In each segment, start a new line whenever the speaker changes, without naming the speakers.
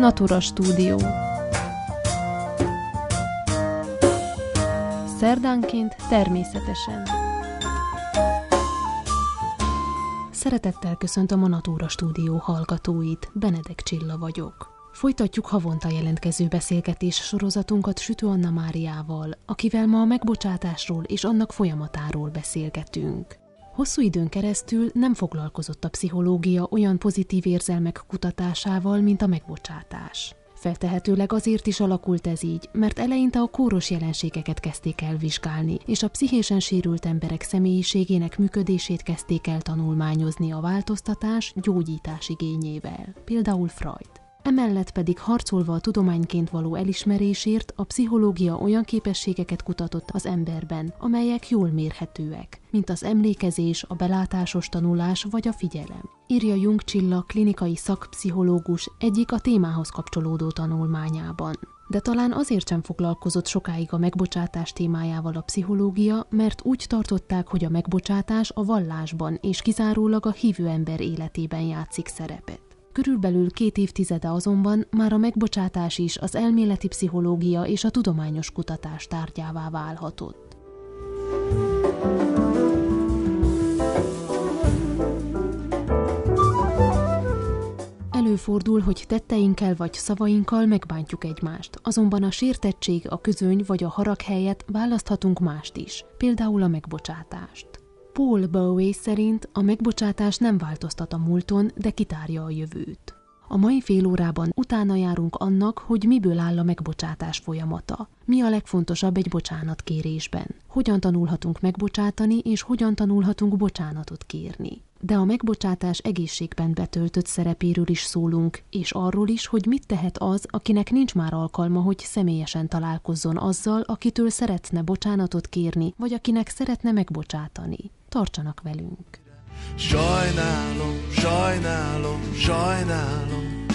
Natura Stúdió. Szerdánként természetesen. Szeretettel köszöntöm a Natura Stúdió hallgatóit, Benedek Csilla vagyok. Folytatjuk havonta jelentkező beszélgetés sorozatunkat Sütő Anna Máriával, akivel ma a megbocsátásról és annak folyamatáról beszélgetünk. Hosszú időn keresztül nem foglalkozott a pszichológia olyan pozitív érzelmek kutatásával, mint a megbocsátás. Feltehetőleg azért is alakult ez így, mert eleinte a kóros jelenségeket kezdték el vizsgálni, és a pszichésen sérült emberek személyiségének működését kezdték el tanulmányozni a változtatás, gyógyítás igényével, például Freud. Emellett pedig harcolva a tudományként való elismerésért a pszichológia olyan képességeket kutatott az emberben, amelyek jól mérhetőek, mint az emlékezés, a belátásos tanulás vagy a figyelem. Írja Jung Csilla, klinikai szakpszichológus egyik a témához kapcsolódó tanulmányában. De talán azért sem foglalkozott sokáig a megbocsátás témájával a pszichológia, mert úgy tartották, hogy a megbocsátás a vallásban és kizárólag a hívő ember életében játszik szerepet. Körülbelül 2 évtizede azonban már a megbocsátás is az elméleti pszichológia és a tudományos kutatás tárgyává válhatott. Előfordul, hogy tetteinkkel vagy szavainkkal megbántjuk egymást, azonban a sértettség, a közöny vagy a harag helyett választhatunk mást is, például a megbocsátást. Paul Bowie szerint a megbocsátás nem változtat a múlton, de kitárja a jövőt. A mai fél órában utána járunk annak, hogy miből áll a megbocsátás folyamata. Mi a legfontosabb egy bocsánatkérésben? Hogyan tanulhatunk megbocsátani, és hogyan tanulhatunk bocsánatot kérni? De a megbocsátás egészségben betöltött szerepéről is szólunk, és arról is, hogy mit tehet az, akinek nincs már alkalma, hogy személyesen találkozzon azzal, akitől szeretne bocsánatot kérni, vagy akinek szeretne megbocsátani. Tartsanak velünk!
Sajnálom, sajnálom, sajnálom,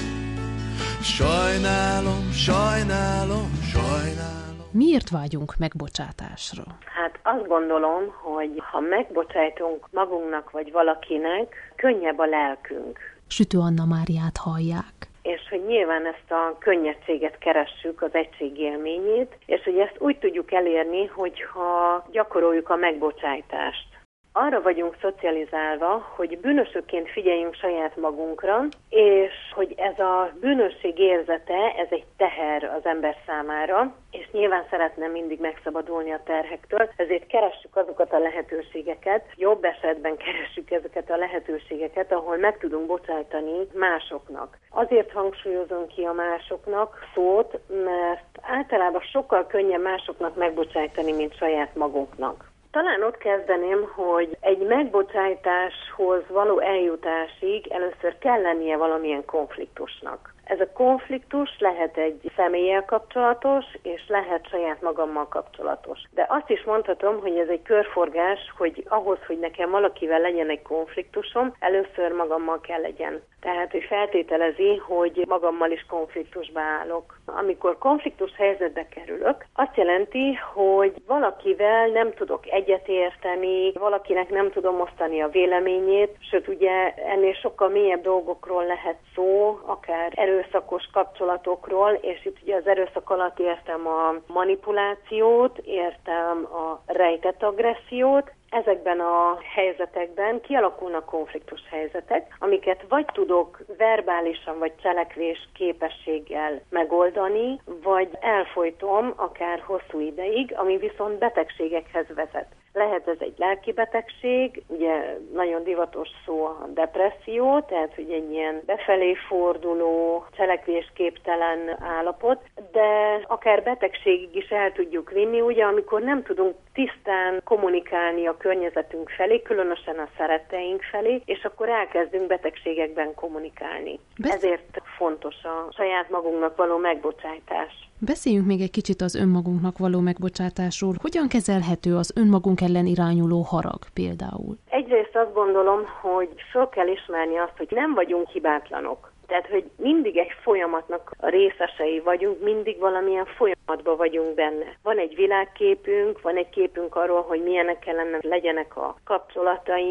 sajnálom, sajnálom, sajnálom.
Miért vágyunk megbocsátásra?
Hát azt gondolom, hogy ha megbocsájtunk magunknak vagy valakinek, könnyebb a lelkünk.
Sütő Anna Máriát hallják.
És hogy nyilván ezt a könnyedséget keressük, az egység élményét, és hogy ezt úgy tudjuk elérni, hogyha gyakoroljuk a megbocsájtást. Arra vagyunk szocializálva, hogy bűnösökként figyeljünk saját magunkra, és hogy ez a bűnösség érzete, ez egy teher az ember számára, és nyilván szeretne mindig megszabadulni a terhektől, ezért keressük azokat a lehetőségeket, jobb esetben keressük ezeket a lehetőségeket, ahol meg tudunk bocsájtani másoknak. Azért hangsúlyozom ki a másoknak szót, mert általában sokkal könnyebb másoknak megbocsájtani, mint saját magunknak. Talán ott kezdeném, hogy egy megbocsájtáshoz való eljutásig először kell lennie valamilyen konfliktusnak. Ez a konfliktus lehet egy személlyel kapcsolatos, és lehet saját magammal kapcsolatos. De azt is mondhatom, hogy ez egy körforgás, hogy ahhoz, hogy nekem valakivel legyen egy konfliktusom, először magammal kell legyen. Tehát, hogy feltételezi, hogy magammal is konfliktusba állok. Amikor konfliktus helyzetbe kerülök, azt jelenti, hogy valakivel nem tudok egyetérteni, valakinek nem tudom osztani a véleményét, sőt ugye ennél sokkal mélyebb dolgokról lehet szó, akár erőszakos kapcsolatokról, és itt ugye az erőszak alatt értem a manipulációt, értem a rejtett agressziót. Ezekben a helyzetekben kialakulnak konfliktus helyzetek, amiket vagy tudok verbálisan vagy cselekvés képességgel megoldani, vagy elfojtom akár hosszú ideig, ami viszont betegségekhez vezet. Lehet ez egy lelki betegség, ugye nagyon divatos szó a depresszió, tehát hogy egy ilyen befelé forduló, cselekvésképtelen állapot, de akár betegségig is el tudjuk vinni, ugye amikor nem tudunk tisztán kommunikálni a környezetünk felé, különösen a szeretteink felé, és akkor elkezdünk betegségekben kommunikálni. Ezért fontos a saját magunknak való megbocsájtás.
Beszéljünk még egy kicsit az önmagunknak való megbocsátásról. Hogyan kezelhető az önmagunk ellen irányuló harag például?
Egyrészt azt gondolom, hogy föl kell ismerni azt, hogy nem vagyunk hibátlanok. Tehát, hogy mindig egy folyamatnak a részesei vagyunk, mindig valamilyen folyamatban vagyunk benne. Van egy világképünk, van egy képünk arról, hogy milyenek kellene legyenek a kapcsolataink,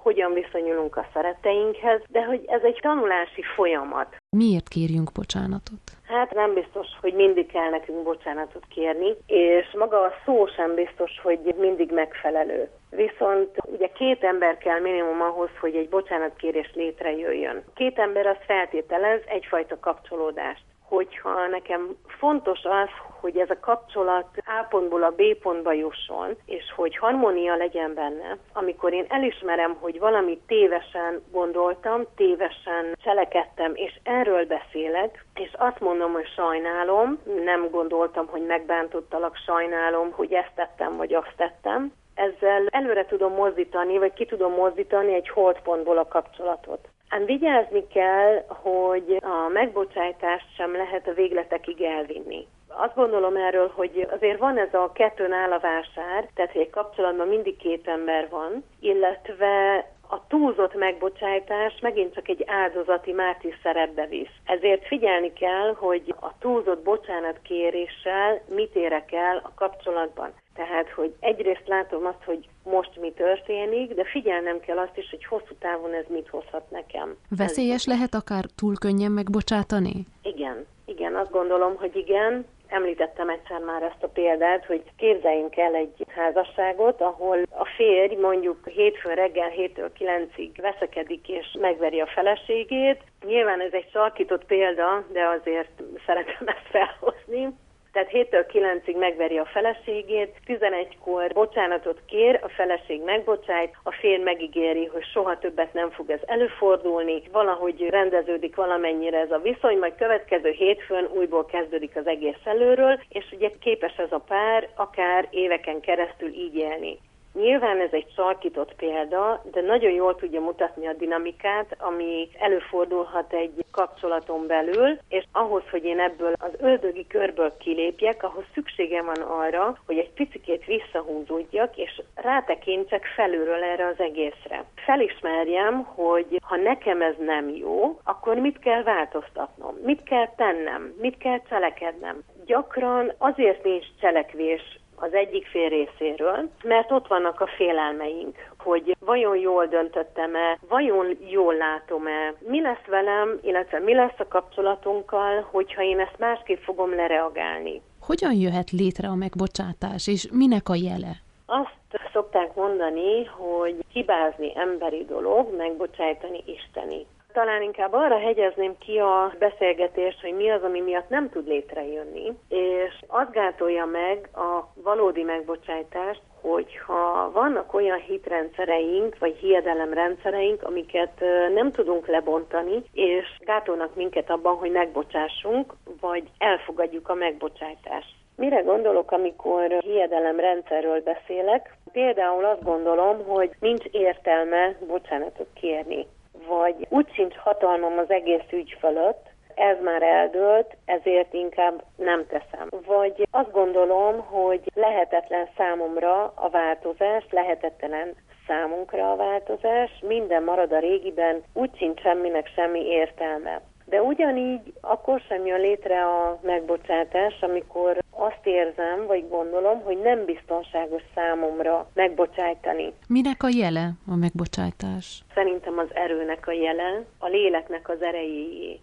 hogyan viszonyulunk a szeretteinkhez, de hogy ez egy tanulási folyamat.
Miért kérjünk bocsánatot?
Hát nem biztos, hogy mindig kell nekünk bocsánatot kérni, és maga a szó sem biztos, hogy mindig megfelelő. Viszont ugye 2 ember kell minimum ahhoz, hogy egy bocsánatkérés létrejöjjön. 2 ember az feltételez egyfajta kapcsolódást. Hogyha nekem fontos az, hogy ez a kapcsolat A pontból a B pontba jusson, és hogy harmónia legyen benne, amikor én elismerem, hogy valamit tévesen gondoltam, tévesen cselekedtem, és erről beszélek, és azt mondom, hogy sajnálom, nem gondoltam, hogy megbántottalak, sajnálom, hogy ezt tettem, vagy azt tettem, ezzel előre tudom mozdítani, vagy ki tudom mozdítani egy holdpontból a kapcsolatot. Ám vigyázni kell, hogy a megbocsájtást sem lehet a végletekig elvinni. Azt gondolom erről, hogy azért van ez a kettőn áll a vásár, tehát hogy egy kapcsolatban mindig 2 ember van, illetve a túlzott megbocsájtás megint csak egy áldozati mártír szerepbe visz. Ezért figyelni kell, hogy a túlzott bocsánatkéréssel mit érek el a kapcsolatban. Tehát, hogy egyrészt látom azt, hogy most mi történik, de figyelnem kell azt is, hogy hosszú távon ez mit hozhat nekem.
Veszélyes lehet akár túl könnyen megbocsátani?
Igen, azt gondolom, hogy igen. Említettem egyszer már ezt a példát, hogy képzeljünk el egy házasságot, ahol a férj mondjuk hétfőn reggel 7-től 9-ig veszekedik és megveri a feleségét. Nyilván ez egy sarkított példa, de azért szeretem ezt felhozni. Tehát 7-től 9-ig megveri a feleségét, 11-kor bocsánatot kér, a feleség megbocsájt, a férj megígéri, hogy soha többet nem fog ez előfordulni, valahogy rendeződik valamennyire ez a viszony, majd következő hétfőn újból kezdődik az egész előről, és ugye képes ez a pár akár éveken keresztül így élni. Nyilván ez egy sarkított példa, de nagyon jól tudja mutatni a dinamikát, ami előfordulhat egy kapcsolaton belül, és ahhoz, hogy én ebből az ördögi körből kilépjek, ahhoz szükségem van arra, hogy egy picikét visszahúzódjak, és rátekintsek felülről erre az egészre. Felismerjem, hogy ha nekem ez nem jó, akkor mit kell változtatnom, mit kell tennem, mit kell cselekednem. Gyakran azért nincs cselekvés az egyik fél részéről, mert ott vannak a félelmeink, hogy vajon jól döntöttem-e, vajon jól látom-e, mi lesz velem, illetve mi lesz a kapcsolatunkkal, hogyha én ezt másképp fogom lereagálni.
Hogyan jöhet létre a megbocsátás, és minek a jele?
Azt szokták mondani, hogy hibázni emberi dolog, megbocsájtani isteni. Talán inkább arra hegyezném ki a beszélgetést, hogy mi az, ami miatt nem tud létrejönni, és azt gátolja meg a valódi megbocsájtást, hogyha vannak olyan hitrendszereink, vagy hiedelemrendszereink, amiket nem tudunk lebontani, és gátolnak minket abban, hogy megbocsássunk, vagy elfogadjuk a megbocsájtást. Mire gondolok, amikor hiedelemrendszerről beszélek? Például azt gondolom, hogy nincs értelme bocsánatot kérni, vagy úgy sincs hatalmam az egész ügy fölött, ez már eldőlt, ezért inkább nem teszem. Vagy azt gondolom, hogy lehetetlen számomra a változás, lehetetlen számunkra a változás, minden marad a régiben, úgy sincs semminek semmi értelme. De ugyanígy akkor sem jön létre a megbocsátás, amikor azt érzem, vagy gondolom, hogy nem biztonságos számomra megbocsájtani.
Minek a jele a megbocsátás?
Szerintem az erőnek a jele, a léleknek az erejéjé.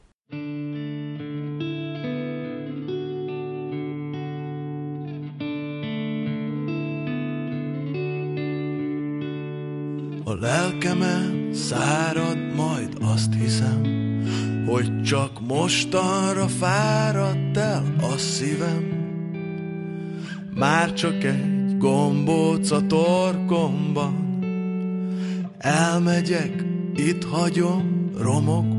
A lelkemen szárad, majd azt hiszem, hogy csak mostanra fáradt el a szívem. Már csak egy gombóc a torkomban, elmegyek, itt hagyom romokban.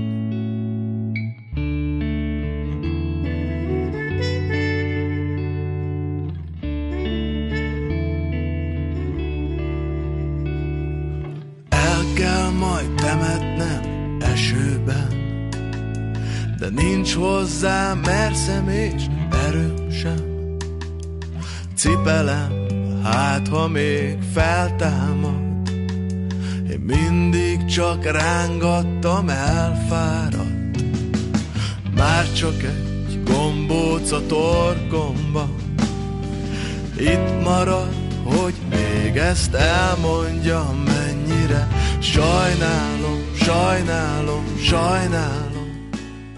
El kell majd temetnem esőben, de nincs hozzá merszem és erőm sem. Cipelem, hát ha még feltámad, én mindig csak rángattam, elfáradt. Már csak egy gombóc a torkomban, itt marad, hogy még ezt elmondjam, menj mennyire sajnálom, sajnálom, sajnálom,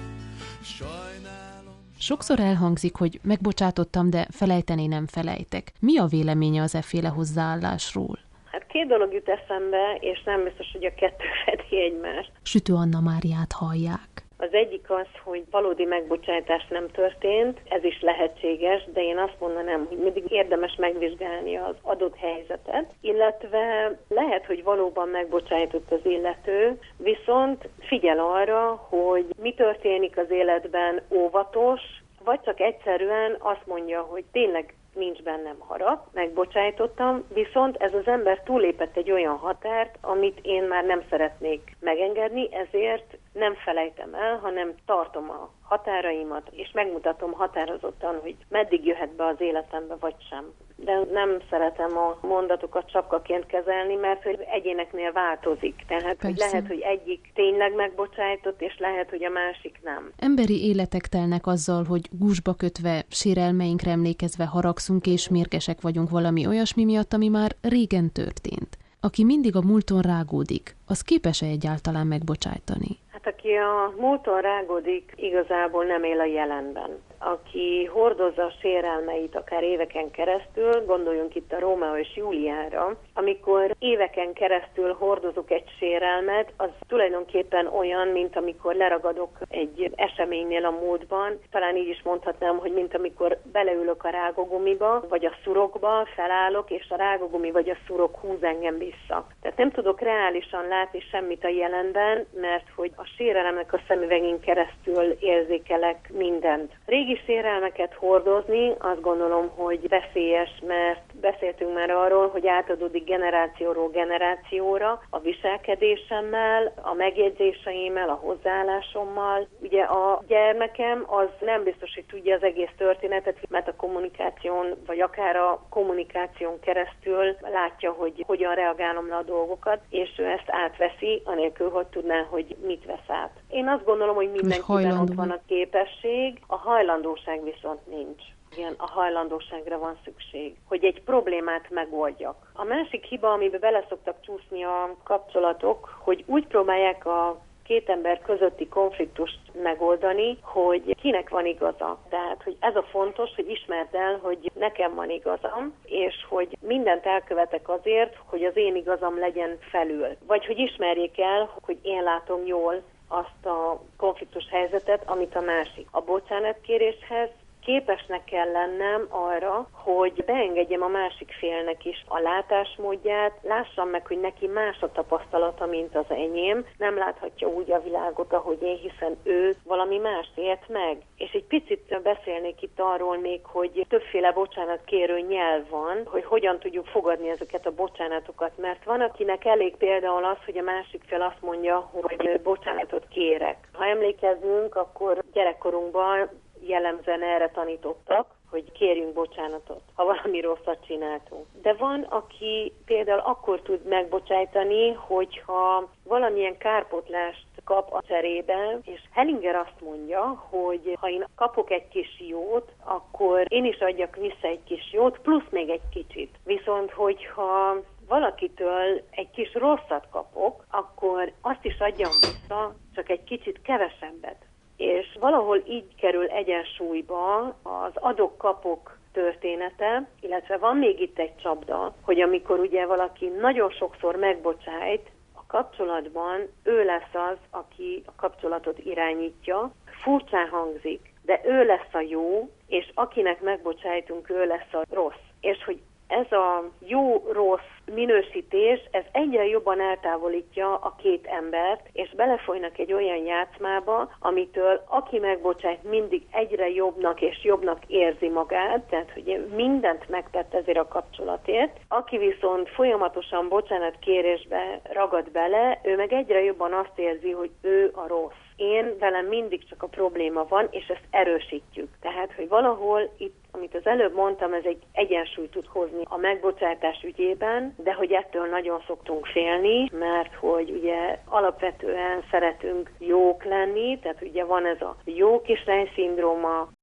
sajnálom.
Sokszor elhangzik, hogy megbocsátottam, de felejteni nem felejtek. Mi a véleménye az efféle hozzáállásról?
Hát két dolog jut eszembe, és nem biztos, hogy a kettő fedi egymást.
Sütő Anna Máriát hallják.
Az egyik az, hogy valódi megbocsátás nem történt, ez is lehetséges, de én azt mondanám, hogy mindig érdemes megvizsgálni az adott helyzetet, illetve lehet, hogy valóban megbocsájtott az illető, viszont figyel arra, hogy mi történik az életben, óvatos, vagy csak egyszerűen azt mondja, hogy tényleg nincs bennem harag, megbocsájtottam, viszont ez az ember túllépett egy olyan határt, amit én már nem szeretnék megengedni, ezért nem felejtem el, hanem tartom a határaimat, és megmutatom határozottan, hogy meddig jöhet be az életembe, vagy sem. De nem szeretem a mondatokat sapkaként kezelni, mert hogy egyéneknél változik. Tehát hogy lehet, hogy egyik tényleg megbocsájtott, és lehet, hogy a másik nem.
Emberi életek telnek azzal, hogy gúzsba kötve, sérelmeinkre emlékezve haragszunk, és mérgesek vagyunk valami olyasmi miatt, ami már régen történt. Aki mindig a múlton rágódik, az képes-e egyáltalán megbocsájtani?
Hát aki a múlton rágódik, igazából nem él a jelenben. Aki hordozza a sérelmeit akár éveken keresztül, gondoljunk itt a Rómeó és Júliára, amikor éveken keresztül hordozok egy sérelmet, az tulajdonképpen olyan, mint amikor leragadok egy eseménynél a múltban. Talán így is mondhatnám, hogy mint amikor beleülök a rágógumiba, vagy a szurokba, felállok, és a rágógumi vagy a szurok húz engem vissza. Tehát nem tudok reálisan látni semmit a jelenben, mert hogy a sérelemnek a szemüvegén keresztül érzékelek mindent. Régi sérelmeket hordozni azt gondolom, hogy veszélyes, mert beszéltünk már arról, hogy átadódik generációról generációra a viselkedésemmel, a megjegyzéseimmel, a hozzáállásommal. Ugye a gyermekem az nem biztos, hogy tudja az egész történetet, mert a kommunikáción, vagy akár a kommunikáción keresztül látja, hogy hogyan reagálom le a dolgokat, és ő ezt átveszi, anélkül, hogy tudná, hogy mit vesz át. Én azt gondolom, hogy mindenkiben ott van a képesség, a hajlandóság viszont nincs. Igen, a hajlandóságra van szükség, hogy egy problémát megoldjak. A másik hiba, amiben bele szoktak csúszni a kapcsolatok, hogy úgy próbálják a két ember közötti konfliktust megoldani, hogy kinek van igaza. Tehát, hogy ez a fontos, hogy ismerd el, hogy nekem van igazam, és hogy mindent elkövetek azért, hogy az én igazam legyen felül. Vagy hogy ismerjék el, hogy én látom jól azt a konfliktus helyzetet, amit a másik. A bocsánatkéréshez képesnek kell lennem arra, hogy beengedjem a másik félnek is a látásmódját, lássam meg, hogy neki más a tapasztalata, mint az enyém, nem láthatja úgy a világot, ahogy én, hiszen ő valami mást élt meg. És egy picit beszélnék itt arról még, hogy többféle bocsánatkérő nyelv van, hogy hogyan tudjuk fogadni ezeket a bocsánatokat, mert van, akinek elég például az, hogy a másik fél azt mondja, hogy bocsánatot kérek. Ha emlékezzünk, akkor gyerekkorunkban jellemzően erre tanítottak, hogy kérjünk bocsánatot, ha valami rosszat csináltunk. De van, aki például akkor tud megbocsájtani, hogyha valamilyen kárpótlást kap a cserébe, és Hellinger azt mondja, hogy ha én kapok egy kis jót, akkor én is adjak vissza egy kis jót, plusz még egy kicsit. Viszont hogyha valakitől egy kis rosszat kapok, akkor azt is adjam vissza, csak egy kicsit kevesebbet. És valahol így kerül egyensúlyba az adok-kapok története, illetve van még itt egy csapda, hogy amikor ugye valaki nagyon sokszor megbocsájt, a kapcsolatban ő lesz az, aki a kapcsolatot irányítja. Furcsán hangzik, de ő lesz a jó, és akinek megbocsájtunk, ő lesz a rossz. És hogy ez a jó-rossz minősítés, ez egyre jobban eltávolítja a két embert, és belefolynak egy olyan játszmába, amitől aki megbocsájt, mindig egyre jobbnak és jobbnak érzi magát, tehát hogy mindent megtett ezért a kapcsolatért. Aki viszont folyamatosan bocsánatkérésbe ragad bele, ő meg egyre jobban azt érzi, hogy ő a rossz. Én velem mindig csak a probléma van, és ezt erősítjük. Tehát, hogy valahol itt, amit az előbb mondtam, ez egy egyensúlyt tud hozni a megbocsátás ügyében, de hogy ettől nagyon szoktunk félni, mert hogy ugye alapvetően szeretünk jók lenni, tehát ugye van ez a jó kislány szindróma,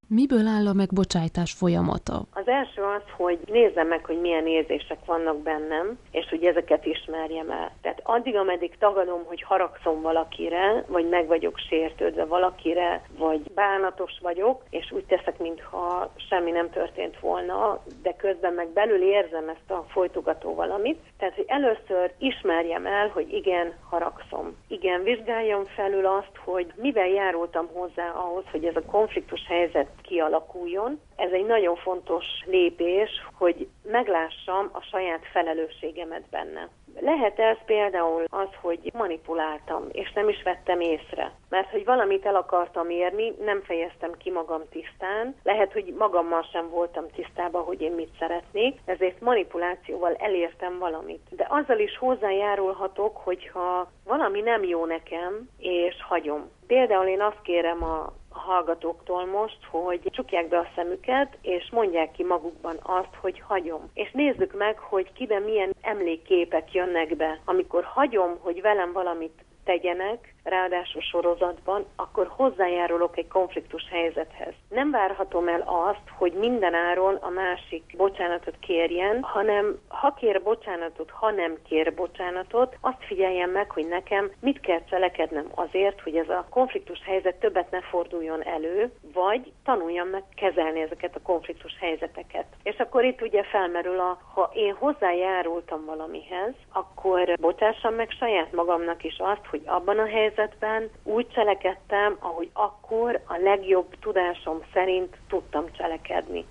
Miből áll a megbocsájtás folyamata?
Az első az, hogy nézzem meg, hogy milyen érzések vannak bennem, és hogy ezeket ismerjem el. Tehát addig, ameddig tagadom, hogy haragszom valakire, vagy meg vagyok sértődve valakire, vagy bánatos vagyok, és úgy teszek, mintha semmi nem történt volna, de közben meg belül érzem ezt a folytogató valamit. Tehát, hogy először ismerjem el, hogy igen, haragszom. Igen, vizsgáljam felül azt, hogy mivel járultam hozzá ahhoz, hogy ez a konfliktus helyzet kialakuljon. Ez egy nagyon fontos lépés, hogy meglássam a saját felelősségemet benne. Lehet ez például az, hogy manipuláltam, és nem is vettem észre. Mert hogy valamit el akartam érni, nem fejeztem ki magam tisztán. Lehet, hogy magammal sem voltam tisztában, hogy én mit szeretnék, ezért manipulációval elértem valamit. De azzal is hozzájárulhatok, hogyha valami nem jó nekem, és hagyom. Például én azt kérem a hallgatóktól most, hogy csukják be a szemüket, és mondják ki magukban azt, hogy hagyom. És nézzük meg, hogy kiben milyen emlékképek jönnek be. Amikor hagyom, hogy velem valamit tegyenek, ráadásul sorozatban, akkor hozzájárulok egy konfliktus helyzethez. Nem várhatom el azt, hogy mindenáron a másik bocsánatot kérjen, hanem ha kér bocsánatot, ha nem kér bocsánatot, azt figyeljem meg, hogy nekem mit kell cselekednem azért, hogy ez a konfliktus helyzet többet ne forduljon elő, vagy tanuljam meg kezelni ezeket a konfliktus helyzeteket. És akkor itt ugye felmerül, ha én hozzájárultam valamihez, akkor bocsássam meg saját magamnak is azt, hogy abban a helyzetben úgy cselekedtem, ahogy akkor a legjobb tudásom szerint tudtam cselekedni.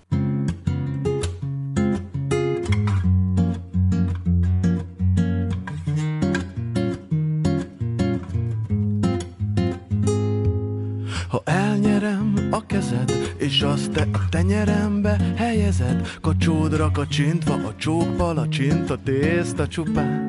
Ha elnyerem a kezed, és azt te a tenyerembe helyezed, kacsódra kacsintva a csókpalacsinta tészta csupán.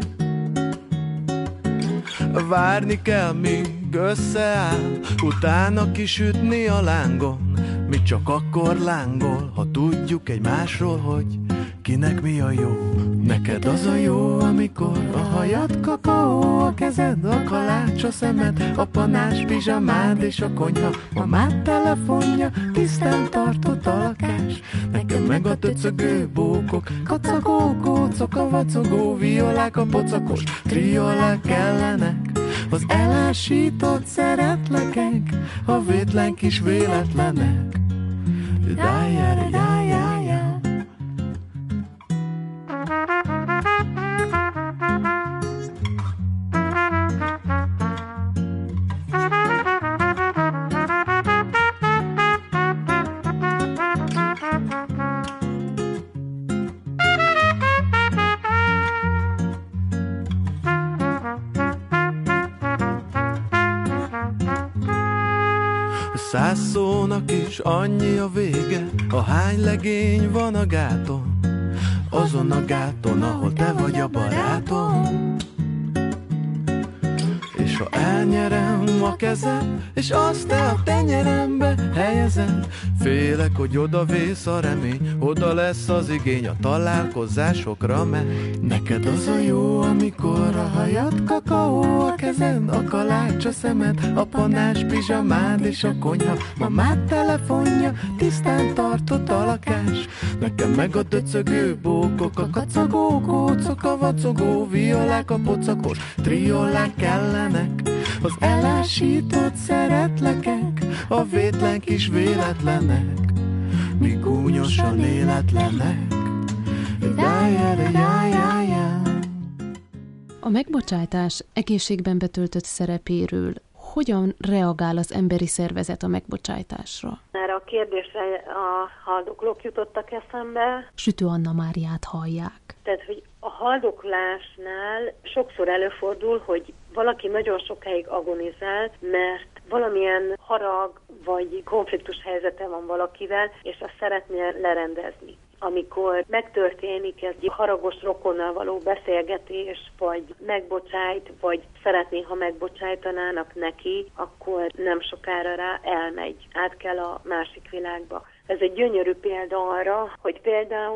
Várni kell, míg összeáll, utána kisütni a lángon. Mi csak akkor lángol, ha tudjuk egymásról, hogy kinek mi a jó. Neked az a jó, amikor a hajad kakaó, a kezed a kalács, a szemed a panás pizsamád és a konyha, mamád telefonja, tisztán tartott a lakás. Nekem meg a töcögő bókok, kacagó kócok, a vacogó violák, a pocakos triolák kellenek. Az elásított szeretlekek, a vétlen kis véletlenek. Dájára. Száz szónak is annyi a vége, ahány legény van a gáton, azon a gáton, ahol te vagy a barátom. És ha elnyerem a kezed, és azt te a tenyerembe helyezed, félek, hogy odavész a remény, oda lesz az igény a találkozásokra, mert neked az a jó, amikor a hajad kakaó, a kezed a kalács, a szemed a panás pizsamád és a konyha, mamád telefonja, tisztán tartott a lakás. Nekem meg a döcögő bókok, a kacagó kócok, a vacogó violák, a pocakos triolák kellenek. Az elásított szeretlekek, a vétlen kis véletlenek, mi gúnyosan életlenek.
A megbocsátás egészségben betöltött szerepéről hogyan reagál az emberi szervezet a megbocsátásra?
Erre a kérdésre a haldoklók jutottak eszembe.
Sütő Anna Máriát hallják.
Tehát, hogy a haldoklásnál sokszor előfordul, hogy valaki nagyon sokáig agonizál, mert valamilyen harag vagy konfliktus helyzete van valakivel, és azt szeretné lerendezni. Amikor megtörténik ez egy haragos rokonnal való beszélgetés, vagy megbocsájt, vagy szeretné, ha megbocsájtanának neki, akkor nem sokára rá elmegy, át kell a másik világba. Ez egy gyönyörű példa arra, hogy például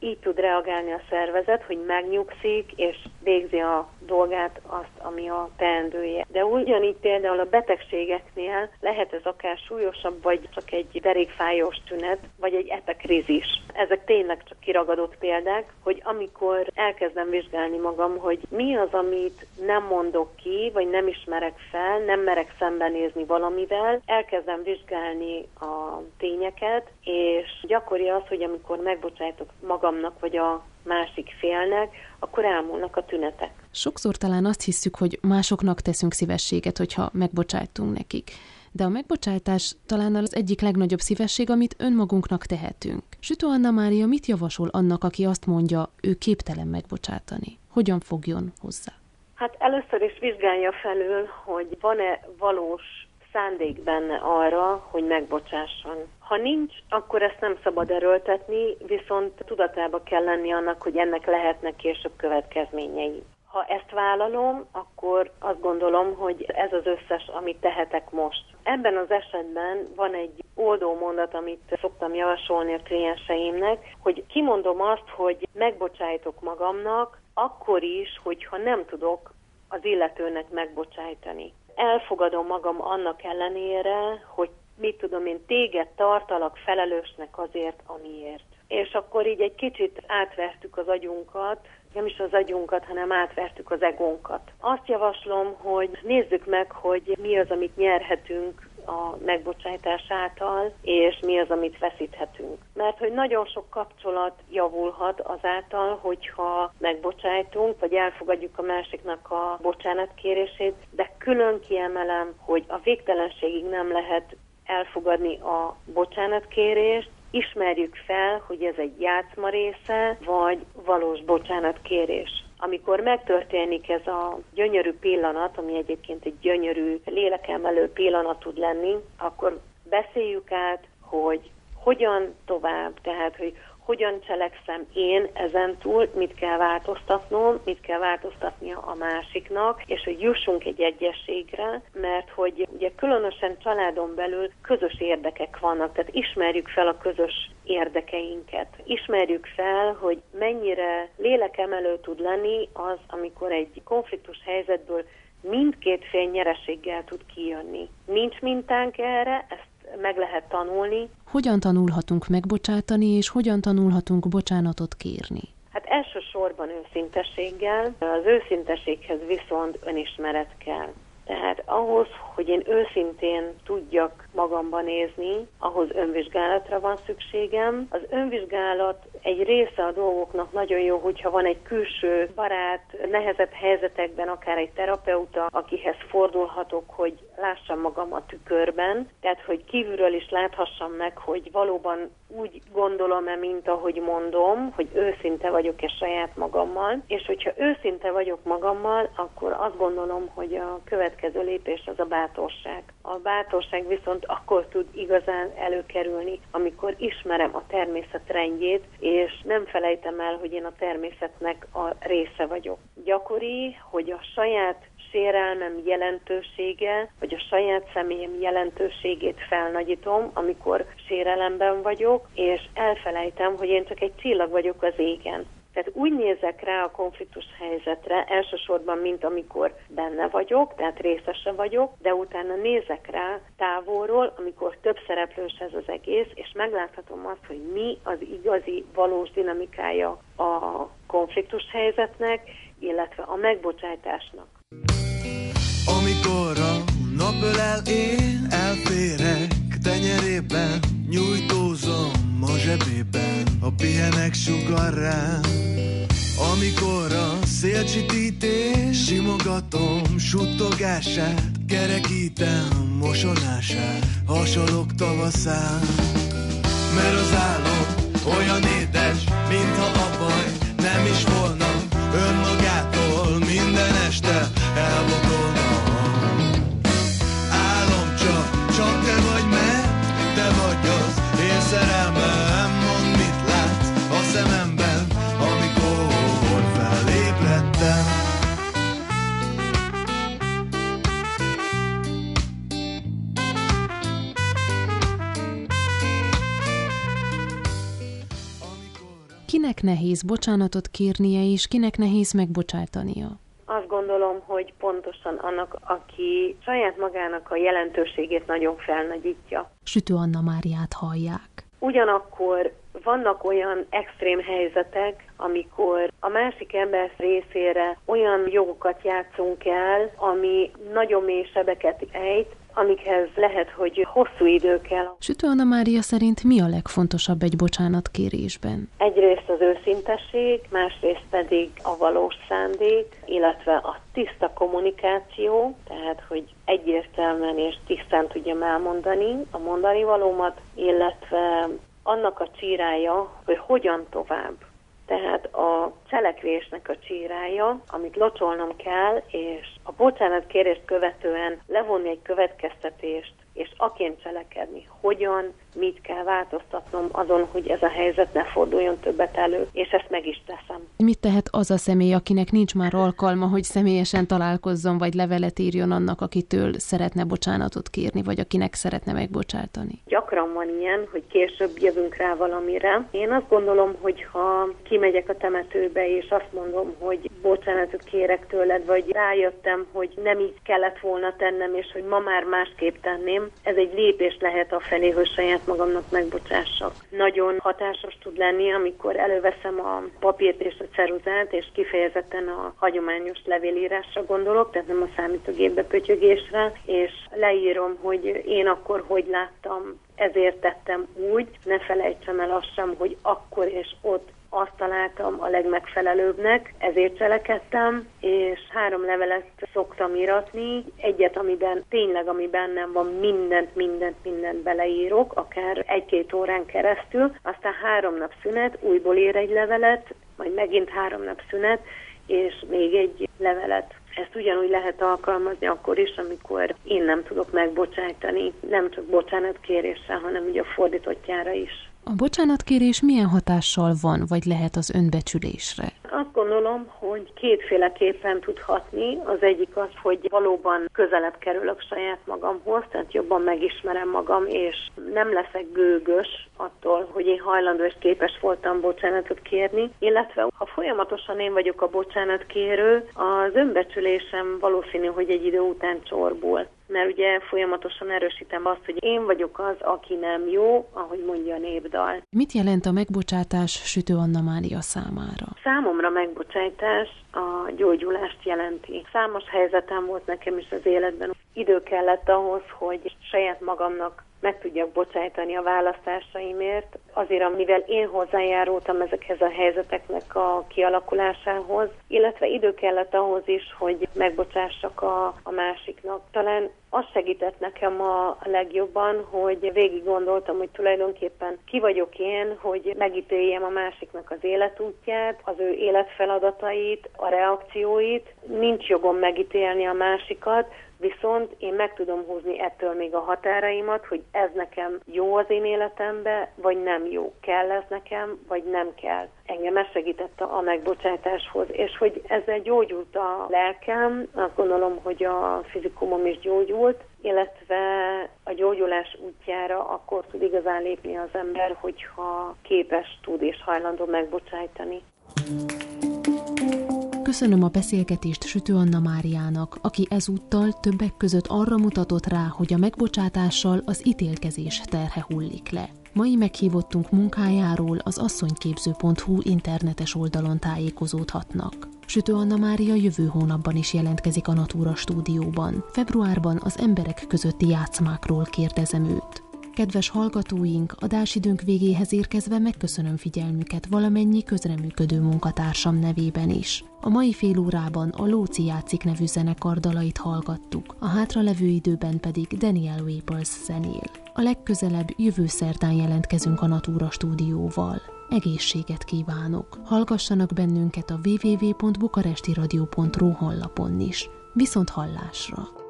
így tud reagálni a szervezet, hogy megnyugszik, és végzi a dolgát, azt, ami a teendője. De ugyanígy például a betegségeknél lehet ez akár súlyosabb, vagy csak egy derékfájós tünet, vagy egy epekrizis. Ezek tényleg csak kiragadott példák, hogy amikor elkezdem vizsgálni magam, hogy mi az, amit nem mondok ki, vagy nem ismerek fel, nem merek szembenézni valamivel, elkezdem vizsgálni a tényeket, és gyakori az, hogy amikor megbocsájtok magamnak, vagy a másik félnek, akkor elmúlnak a tünetek.
Sokszor talán azt hisszük, hogy másoknak teszünk szívességet, hogyha megbocsájtunk nekik. De a megbocsátás talán az egyik legnagyobb szívesség, amit önmagunknak tehetünk. Sütő Anna Mária mit javasol annak, aki azt mondja, ő képtelen megbocsátani? Hogyan fogjon hozzá?
Hát először is vizsgálja felül, hogy van-e valós szándék benne arra, hogy megbocsásson. Ha nincs, akkor ezt nem szabad erőltetni, viszont tudatába kell lenni annak, hogy ennek lehetnek később következményei. Ha ezt vállalom, akkor azt gondolom, hogy ez az összes, amit tehetek most. Ebben az esetben van egy oldó mondat, amit szoktam javasolni a klienseimnek, hogy kimondom azt, hogy megbocsájtok magamnak, akkor is, hogyha nem tudok az illetőnek megbocsájtani. Elfogadom magam annak ellenére, hogy mit tudom én, téged tartalak felelősnek azért, amiért. És akkor így egy kicsit átvertük az agyunkat, nem is az agyunkat, hanem átvertük az egónkat. Azt javaslom, hogy nézzük meg, hogy mi az, amit nyerhetünk a megbocsájtás által, és mi az, amit veszíthetünk. Mert hogy nagyon sok kapcsolat javulhat azáltal, hogyha megbocsájtunk, vagy elfogadjuk a másiknak a bocsánatkérését, de külön kiemelem, hogy a végtelenségig nem lehet elfogadni a bocsánatkérést, ismerjük fel, hogy ez egy játszma része, vagy valós bocsánatkérés. Amikor megtörténik ez a gyönyörű pillanat, ami egyébként egy gyönyörű, lélekemelő pillanat tud lenni, akkor beszéljük át, hogy hogyan tovább, tehát hogy hogyan cselekszem én ezentúl, mit kell változtatnom, mit kell változtatnia a másiknak, és hogy jussunk egy egyességre, mert hogy ugye különösen családon belül közös érdekek vannak, tehát ismerjük fel a közös érdekeinket. Ismerjük fel, hogy mennyire lélekemelő tud lenni az, amikor egy konfliktus helyzetből mindkét fél nyereséggel tud kijönni. Nincs mintánk erre, ezt meg lehet tanulni.
Hogyan tanulhatunk megbocsátani, és hogyan tanulhatunk bocsánatot kérni?
Hát elsősorban őszintességgel, az őszinteséghez viszont önismeret kell. Tehát ahhoz, hogy én őszintén tudjak magamban nézni, ahhoz önvizsgálatra van szükségem. Az önvizsgálat egy része a dolgoknak nagyon jó, hogyha van egy külső barát, nehezebb helyzetekben, akár egy terapeuta, akihez fordulhatok, hogy lássam magam a tükörben. Tehát, hogy kívülről is láthassam meg, hogy valóban úgy gondolom-e, mint ahogy mondom, hogy őszinte vagyok-e saját magammal. És hogyha őszinte vagyok magammal, akkor azt gondolom, hogy a következő lépés az a bátorság. A bátorság viszont akkor tud igazán előkerülni, amikor ismerem a természet rendjét, és nem felejtem el, hogy én a természetnek a része vagyok. Gyakori, hogy a saját sérelmem jelentősége, vagy a saját személyem jelentőségét felnagyítom, amikor sérelemben vagyok, és elfelejtem, hogy én csak egy csillag vagyok az égen. Tehát úgy nézek rá a konfliktus helyzetre, elsősorban, mint amikor benne vagyok, tehát részese vagyok, de utána nézek rá távolról, amikor több szereplős ez az egész, és megláthatom azt, hogy mi az igazi, valós dinamikája a konfliktus helyzetnek, illetve a megbocsájtásnak.
Amikor a nap ölel, én elférek tenyerében, nyújtózom a zsebében, a pihenek sugar rám. Amikor a szélcsitítés, simogatom suttogását, kerekítem mosolását, hasalok tavaszán. Mert az álom olyan édes, mintha a baj nem is volna, önmagától minden este elbotolna. Álom csak te vagy, mert te vagy az én szerelmem. Mondd, mit látsz a szememben, amikor felébredtem.
kinek nehéz bocsánatot kérnie, és kinek nehéz megbocsátania?
Azt gondolom, hogy pontosan annak, aki saját magának a jelentőségét nagyon felnagyítja.
Sütő Anna Máriát hallják.
Ugyanakkor vannak olyan extrém helyzetek, amikor a másik ember részére olyan jogokat játszunk el, ami nagyon mély sebeket ejt, amikhez lehet, hogy hosszú idő kell.
Sütő Anna Mária szerint mi a legfontosabb egy bocsánatkérésben?
Egyrészt az őszintesség, másrészt pedig a valós szándék, illetve a tiszta kommunikáció, tehát hogy egyértelműen és tisztán tudjam elmondani a mondani valómat, illetve annak a csírája, hogy hogyan tovább. Tehát a cselekvésnek a csírája, amit locsolnom kell, és a bocsánatkérést követően levonni egy következtetést, és aként cselekedni, hogyan, mit kell változtatnom azon, hogy ez a helyzet ne forduljon többet elő, és ezt meg is teszem.
Mit tehet az a személy, akinek nincs már alkalma, hogy személyesen találkozzon, vagy levelet írjon annak, akitől szeretne bocsánatot kérni, vagy akinek szeretne megbocsátani?
Gyakran van ilyen, hogy később jövünk rá valamire. Én azt gondolom, hogy ha kimegyek a temetőbe, és azt mondom, hogy bocsánatot kérek tőled, vagy rájöttem, hogy nem így kellett volna tennem, és hogy ma már másképp tenném, ez egy lépés lehet afelé, hogy saját magamnak megbocsássak. Nagyon hatásos tud lenni, amikor előveszem a papírt és a ceruzát, és kifejezetten a hagyományos levélírásra gondolok, tehát nem a számítógépbe pötyögésre, és leírom, hogy én akkor hogy láttam, ezért tettem úgy, ne felejtsem el azt sem, hogy akkor és ott azt találtam a legmegfelelőbbnek, ezért cselekedtem, és 3 levelet szoktam íratni, egyet, amiben tényleg, ami bennem van, mindent beleírok, akár 1-2 órán keresztül, aztán 3 nap szünet, újból ír egy levelet, majd megint 3 nap szünet, és még egy levelet. Ezt ugyanúgy lehet alkalmazni akkor is, amikor én nem tudok megbocsájtani, nem csak bocsánatkéréssel, hanem ugye a fordítottjára is.
A bocsánatkérés milyen hatással van, vagy lehet az önbecsülésre?
Azt gondolom, hogy kétféleképpen tud hatni. Az egyik az, hogy valóban közelebb kerülök saját magamhoz, tehát jobban megismerem magam, és nem leszek gőgös attól, hogy én hajlandó és képes voltam bocsánatot kérni, illetve ha folyamatosan én vagyok a bocsánatkérő, az önbecsülésem valószínű, hogy egy idő után csorbul. Mert ugye folyamatosan erősítem azt, hogy én vagyok az, aki nem jó, ahogy mondja a népdal.
Mit jelent a megbocsátás Sütő Anna Mária számára?
Számomra megbocsátás a gyógyulást jelenti. Számos helyzetem volt nekem is az életben. Idő kellett ahhoz, hogy saját magamnak meg tudjak bocsájtani a választásaimért, azért, amivel én hozzájárultam ezekhez a helyzeteknek a kialakulásához, illetve idő kellett ahhoz is, hogy megbocsássak a másiknak. Talán az segített nekem a legjobban, hogy végig gondoltam, hogy tulajdonképpen ki vagyok én, hogy megítéljem a másiknak az életútját, az ő életfeladatait, a reakcióit. Nincs jogom megítélni a másikat, viszont én meg tudom húzni ettől még a határaimat, hogy ez nekem jó az én életembe, vagy nem jó. Kell ez nekem, vagy nem kell. Engem ez segített a megbocsátáshoz, és hogy ezzel gyógyult a lelkem, azt gondolom, hogy a fizikumom is gyógyult, illetve a gyógyulás útjára akkor tud igazán lépni az ember, hogyha képes, tud és hajlandó megbocsájtani.
Köszönöm a beszélgetést Sütő Anna Máriának, aki ezúttal többek között arra mutatott rá, hogy a megbocsátással az ítélkezés terhe hullik le. Mai meghívottunk munkájáról az asszonyképző.hu internetes oldalon tájékozódhatnak. Sütő Anna Mária jövő hónapban is jelentkezik a Natura stúdióban. Februárban az emberek közötti játszmákról kérdezem őt. Kedves hallgatóink, adásidőnk végéhez érkezve megköszönöm figyelmüket valamennyi közreműködő munkatársam nevében is. A mai fél órában a Lóci játszik nevű zenekar dalait hallgattuk, a hátralevő időben pedig Daniel Wapers zenél. A legközelebb jövő szerdán jelentkezünk a Natura stúdióval. Egészséget kívánok! Hallgassanak bennünket a www.bukarestiradio.ru honlapon is. Viszont hallásra!